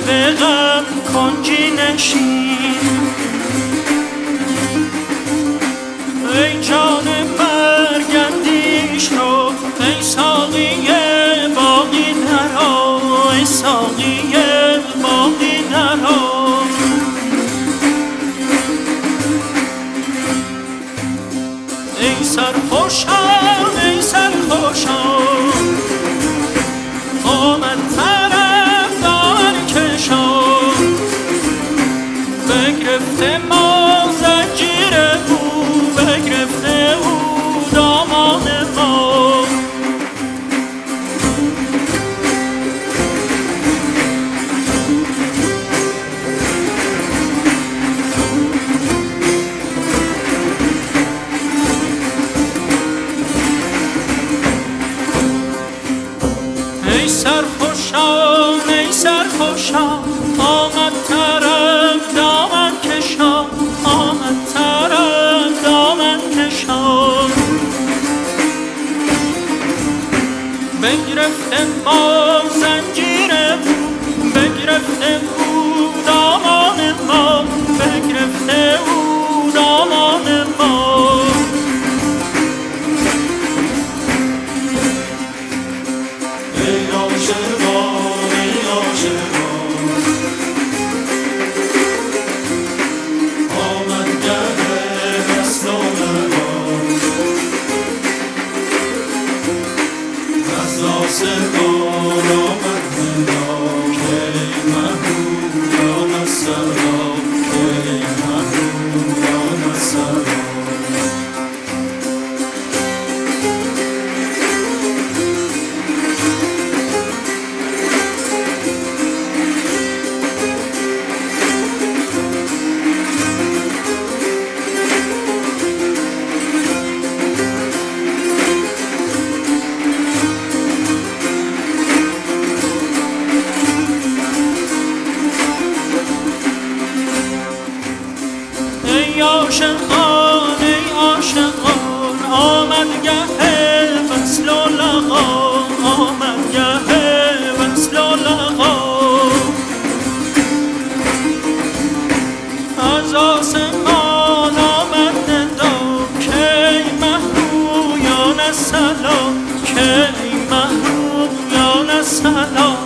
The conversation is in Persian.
به غم کنجی نشین. ای جان مرگندیش رو، ای ساقی باقی درا، ای ساقی باقی درا. ای سرخوشان ای سرخوشان، آمد طرفدار کشان. بگرفته ما زنجیر او، بگرفته او دامان ما. ای سرخوشان ای سرخوشان، آمد طرف دامن کشان، آمد طرف دامن کشان. بگرفته ما زنجیر او، بگرفته او دامان ما، بگرفته او دامان ما. ای عاشقان ای عاشقان، آمد گه وصل و لقا. از آسمان آمد ندا، که ای محبوبان الصلا، که ای محبوبان الصلا. ای عاشقان ای عاشقان، آمد گه وصل و لقا، آمد گه وصل و لقا. از آسمان آمد ندا، که ای محبوبان الصلا، که ای محبوبان الصلا.